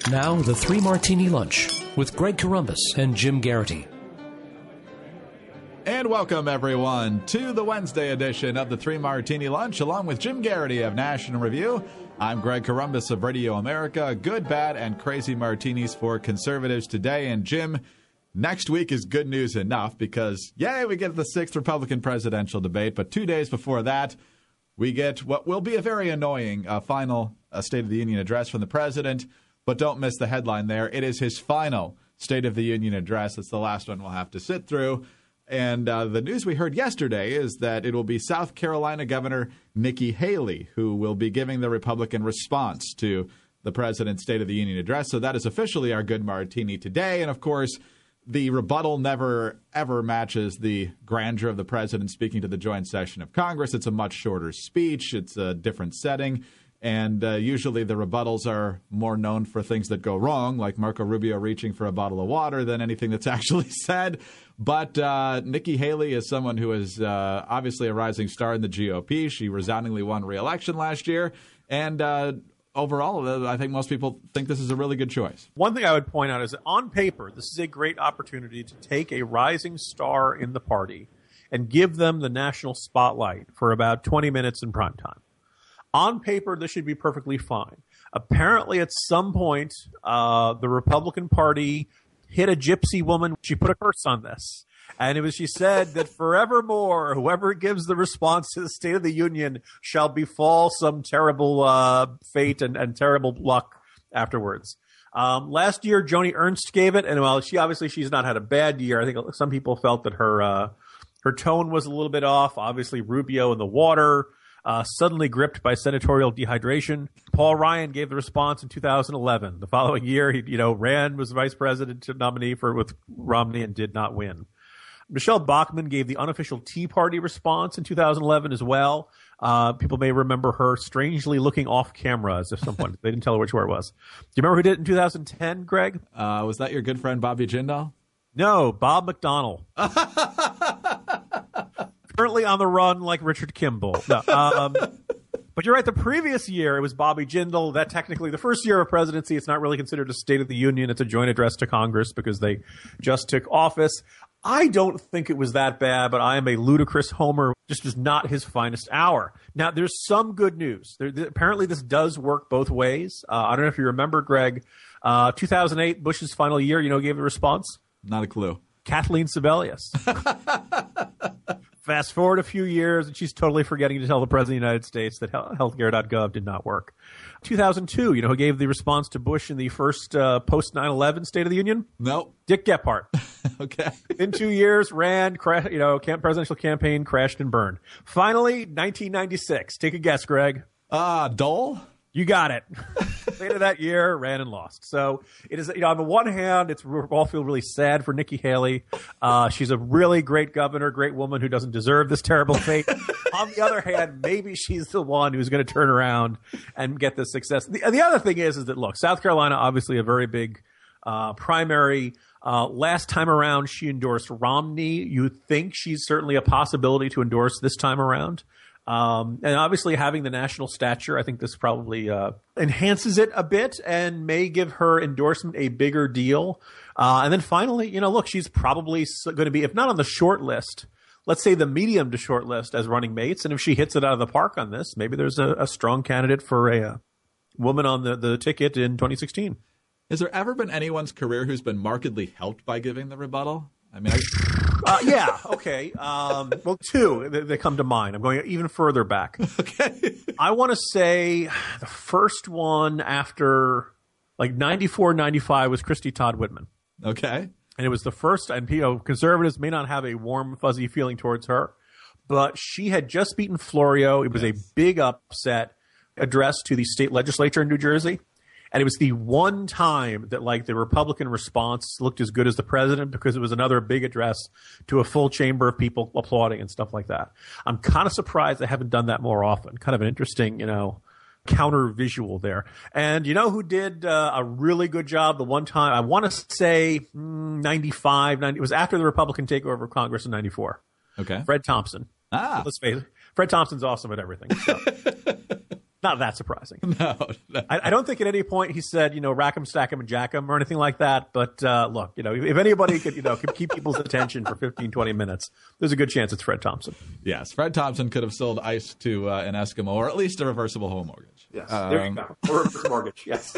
Now, the Three Martini Lunch with Greg Corombos and Jim Garrity. And welcome, everyone, to the Wednesday edition of the Three Martini Lunch, along with Jim Garrity of National Review. I'm Greg Corombos of Radio America. Good, bad, and crazy martinis for conservatives today. And Jim, next week is good news enough because, yay, we get the 6th Republican presidential debate. But 2 days before that, we get what will be a very annoying final State of the Union address from the president. But don't miss the headline there. It is his final State of the Union address. It's the last one we'll have to sit through. And the news we heard yesterday is that it will be South Carolina Governor Nikki Haley who will be giving the Republican response to the president's State of the Union address. So that is officially our good martini today. And, of course, the rebuttal never, ever matches the grandeur of the president speaking to the joint session of Congress. It's a much shorter speech. It's a different setting. And usually the rebuttals are more known for things that go wrong, like Marco Rubio reaching for a bottle of water, than anything that's actually said. But Nikki Haley is someone who is obviously a rising star in the GOP. She resoundingly won re-election last year. And overall, I think most people think this is a really good choice. One thing I would point out is that on paper, this is a great opportunity to take a rising star in the party and give them the national spotlight for about 20 minutes in prime time. On paper, this should be perfectly fine. Apparently, at some point, the Republican Party hit a gypsy woman. She put a curse on this. And she said that forevermore, whoever gives the response to the State of the Union shall befall some terrible fate and terrible luck afterwards. Last year, Joni Ernst gave it. And while she's not had a bad year, I think some people felt that her tone was a little bit off. Obviously, Rubio in the water. Suddenly gripped by senatorial dehydration. Paul Ryan gave the response in 2011. The following year, he ran, was vice president nominee with Romney and did not win. Michelle Bachmann gave the unofficial Tea Party response in 2011 as well. People may remember her strangely looking off camera as if someone, they didn't tell her which where it was. Do you remember who did it in 2010, Greg? Was that your good friend Bobby Jindal? No, Bob McDonnell. Currently on the run like Richard Kimball. No, but you're right. The previous year, it was Bobby Jindal. That technically, the first year of presidency, it's not really considered a State of the Union. It's a joint address to Congress because they just took office. I don't think it was that bad, but I am a ludicrous homer. Just is not his finest hour. Now, there's some good news. Apparently, this does work both ways. I don't know if you remember, Greg, 2008, Bush's final year, gave the response? Not a clue. Kathleen Sebelius. Fast forward a few years, and she's totally forgetting to tell the President of the United States that healthcare.gov did not work. 2002, who gave the response to Bush in the first post 9/11 State of the Union? Nope. Dick Gephardt. Okay. In 2 years, ran, presidential campaign, crashed and burned. Finally, 1996. Take a guess, Greg. Dole? You got it. Later that year, ran and lost. So it is, on the one hand, we all feel really sad for Nikki Haley. She's a really great governor, great woman who doesn't deserve this terrible fate. On the other hand, maybe she's the one who's going to turn around and get the success. The other thing is that, look, South Carolina, obviously a very big primary. Last time around, she endorsed Romney. You think she's certainly a possibility to endorse this time around. And obviously having the national stature, I think this probably enhances it a bit and may give her endorsement a bigger deal. And then finally, look, she's probably going to be, if not on the short list, let's say the medium to short list as running mates. And if she hits it out of the park on this, maybe there's a strong candidate for a woman on the ticket in 2016. Has there ever been anyone's career who's been markedly helped by giving the rebuttal? I mean, yeah, okay. Well, two, they come to mind. I'm going even further back. Okay. I want to say the first one after, 94, 95 was Christy Todd Whitman. Okay. And it was the first, and conservatives may not have a warm, fuzzy feeling towards her, but she had just beaten Florio. It was a big upset addressed to the state legislature in New Jersey. And it was the one time that, the Republican response looked as good as the president because it was another big address to a full chamber of people applauding and stuff like that. I'm kind of surprised they haven't done that more often. Kind of an interesting, counter visual there. And who did a really good job the one time? I want to say 95, it was after the Republican takeover of Congress in 94. Okay. Fred Thompson. Ah. Let's face it. Fred Thompson's awesome at everything. So. Not that surprising. No. I don't think at any point he said, rack 'em, stack 'em, and jack 'em or anything like that. But look, if anybody could keep people's attention for 15, 20 minutes, there's a good chance it's Fred Thompson. Yes, Fred Thompson could have sold ice to an Eskimo, or at least a reversible home mortgage. Yes, there you go. Or a reverse mortgage, yes.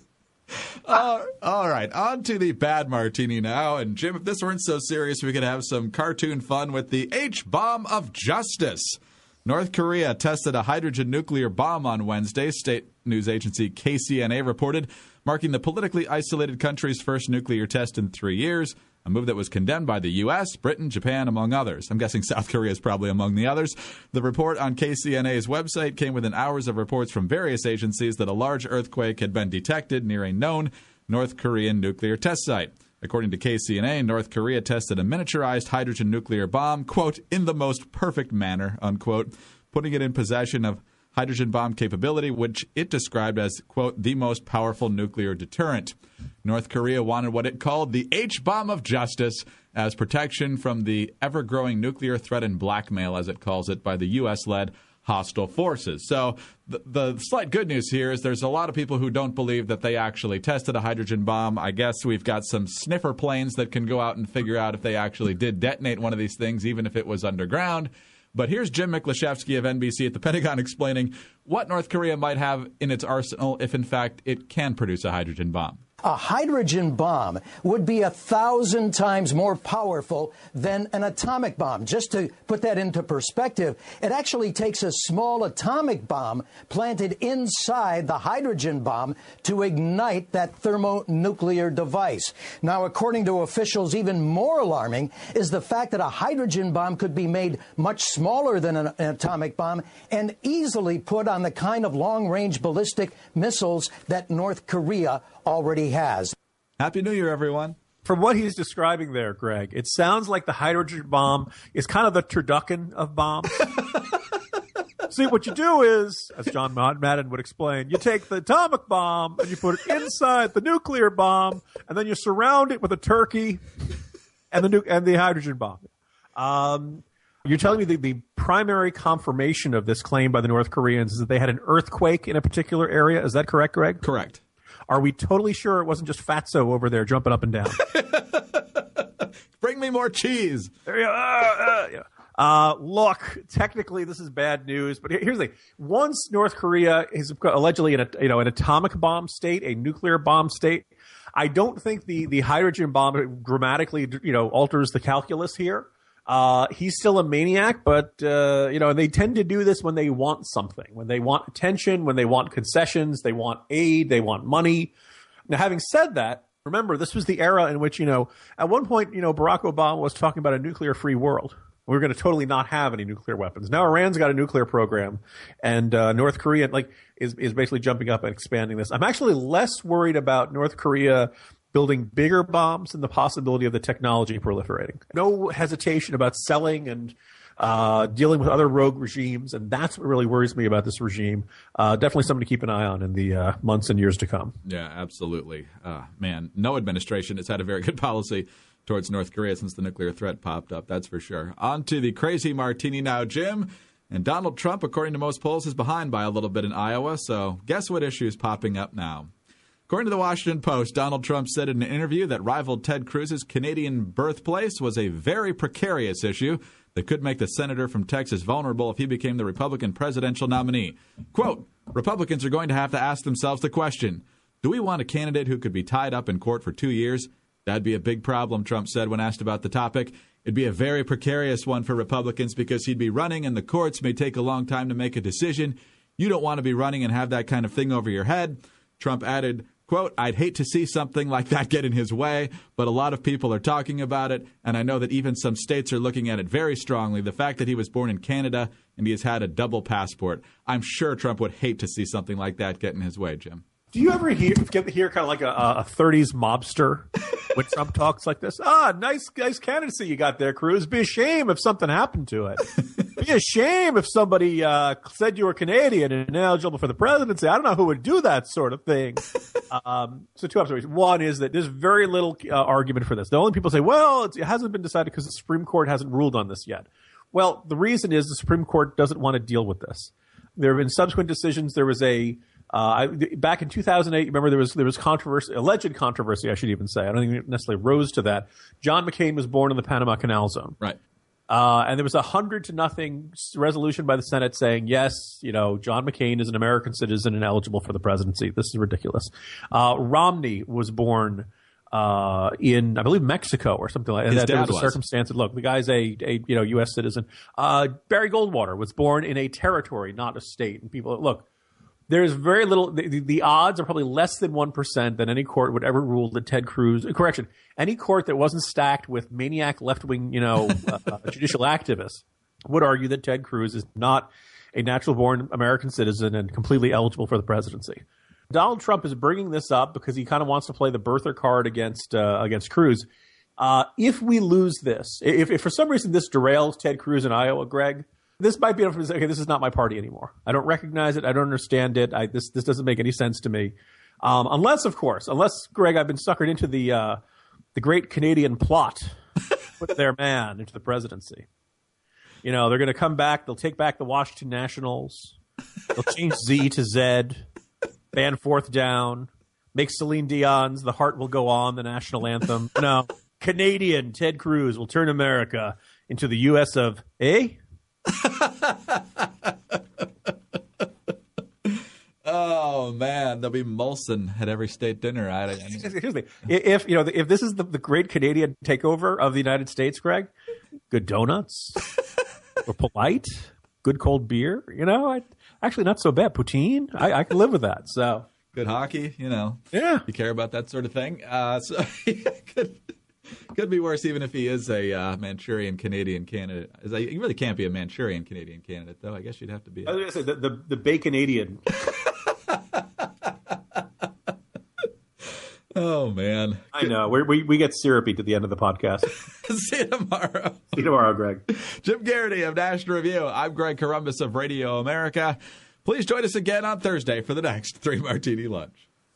All right, on to the bad martini now. And Jim, if this weren't so serious, we could have some cartoon fun with the H-bomb of justice. North Korea tested a hydrogen nuclear bomb on Wednesday, state news agency KCNA reported, marking the politically isolated country's first nuclear test in 3 years, a move that was condemned by the U.S., Britain, Japan, among others. I'm guessing South Korea is probably among the others. The report on KCNA's website came within hours of reports from various agencies that a large earthquake had been detected near a known North Korean nuclear test site. According to KCNA, North Korea tested a miniaturized hydrogen nuclear bomb, quote, in the most perfect manner, unquote, putting it in possession of hydrogen bomb capability, which it described as, quote, the most powerful nuclear deterrent. North Korea wanted what it called the H-bomb of justice as protection from the ever-growing nuclear threat and blackmail, as it calls it, by the U.S.-led hostile forces. So the slight good news here is there's a lot of people who don't believe that they actually tested a hydrogen bomb. I guess we've got some sniffer planes that can go out and figure out if they actually did detonate one of these things, even if it was underground. But here's Jim Miklaszewski of NBC at the Pentagon explaining what North Korea might have in its arsenal if, in fact, it can produce a hydrogen bomb. A hydrogen bomb would be 1,000 times more powerful than an atomic bomb. Just to put that into perspective, it actually takes a small atomic bomb planted inside the hydrogen bomb to ignite that thermonuclear device. Now, according to officials, even more alarming is the fact that a hydrogen bomb could be made much smaller than an atomic bomb and easily put on the kind of long-range ballistic missiles that North Korea already has. Happy New Year, everyone. From what he's describing there, Greg, it sounds like the hydrogen bomb is kind of the turducken of bombs. See, what you do is, as John Madden would explain, you take the atomic bomb and you put it inside the nuclear bomb, and then you surround it with a turkey and the hydrogen bomb. You're telling me the primary confirmation of this claim by the North Koreans is that they had an earthquake in a particular area. Is that correct, Greg? Correct. Are we totally sure it wasn't just Fatso over there jumping up and down? Bring me more cheese. There you go. Look, technically this is bad news, but here's the thing. Once North Korea is allegedly in an atomic bomb state, a nuclear bomb state, I don't think the hydrogen bomb dramatically alters the calculus here. He's still a maniac, but, and they tend to do this when they want something, when they want attention, when they want concessions, they want aid, they want money. Now, having said that, remember, this was the era in which, at one point, Barack Obama was talking about a nuclear-free world. We're going to totally not have any nuclear weapons. Now Iran's got a nuclear program, and North Korea is basically jumping up and expanding this. I'm actually less worried about North Korea building bigger bombs and the possibility of the technology proliferating. No hesitation about selling and dealing with other rogue regimes, and that's what really worries me about this regime. Definitely something to keep an eye on in the months and years to come. Yeah, absolutely. Man, no administration has had a very good policy towards North Korea since the nuclear threat popped up, that's for sure. On to the crazy martini now, Jim. And Donald Trump, according to most polls, is behind by a little bit in Iowa, so guess what issue is popping up now? According to the Washington Post, Donald Trump said in an interview that rivaled Ted Cruz's Canadian birthplace was a very precarious issue that could make the senator from Texas vulnerable if he became the Republican presidential nominee. Quote, Republicans are going to have to ask themselves the question, do we want a candidate who could be tied up in court for 2 years? That'd be a big problem, Trump said when asked about the topic. It'd be a very precarious one for Republicans because he'd be running and the courts may take a long time to make a decision. You don't want to be running and have that kind of thing over your head. Trump added, quote, I'd hate to see something like that get in his way, but a lot of people are talking about it, and I know that even some states are looking at it very strongly. The fact that he was born in Canada and he has had a double passport, I'm sure Trump would hate to see something like that get in his way, Jim. Do you ever hear kind of like a 30s mobster when Trump talks like this? Nice candidacy you got there, Cruz. Be a shame if something happened to it. Be a shame if somebody said you were Canadian and eligible for the presidency. I don't know who would do that sort of thing. So two observations. One is that there's very little argument for this. The only people say, well, it hasn't been decided because the Supreme Court hasn't ruled on this yet. Well, the reason is the Supreme Court doesn't want to deal with this. There have been subsequent decisions. There was back in 2008. Remember, there was controversy, alleged controversy, I should even say. I don't think it necessarily rose to that. John McCain was born in the Panama Canal Zone, Right. And there was 100-0 resolution by the Senate saying, yes, John McCain is an American citizen and eligible for the presidency. This is ridiculous. Romney was born in, I believe, Mexico or something like that. There was a circumstance that, look, the guy's a U.S. citizen. Barry Goldwater was born in a territory, not a state. And people, look, there's very little. The odds are probably less than 1% that any court would ever rule that Ted Cruz. Correction, any court that wasn't stacked with maniac left-wing, judicial activists would argue that Ted Cruz is not a natural-born American citizen and completely eligible for the presidency. Donald Trump is bringing this up because he kind of wants to play the birther card against Cruz. If we lose this, if for some reason this derails Ted Cruz in Iowa, Greg, this might be enough to say, okay, this is not my party anymore. I don't recognize it. I don't understand it. This doesn't make any sense to me. Unless, Greg, I've been suckered into the great Canadian plot, put their man into the presidency. They're going to come back. They'll take back the Washington Nationals. They'll change Z to Z, ban fourth down, make Celine Dion's "The Heart Will Go On" the national anthem. No, Canadian Ted Cruz will turn America into the U.S. of A. Oh man, there'll be Molson at every state dinner. Excuse me. If this is the great Canadian takeover of the United States, Greg, good donuts, we're polite, good cold beer. Actually not so bad. Poutine, I can live with that. So good hockey. Yeah, you care about that sort of thing. So could be worse, even if he is a Manchurian Canadian candidate. He really can't be a Manchurian Canadian candidate, though. I guess you'd have to be. I was going to say the Baconadian. Oh man, I know we get syrupy to the end of the podcast. See you tomorrow. See you tomorrow, Greg. Jim Garrity of National Review. I'm Greg Corombos of Radio America. Please join us again on Thursday for the next 3 Martini Lunch.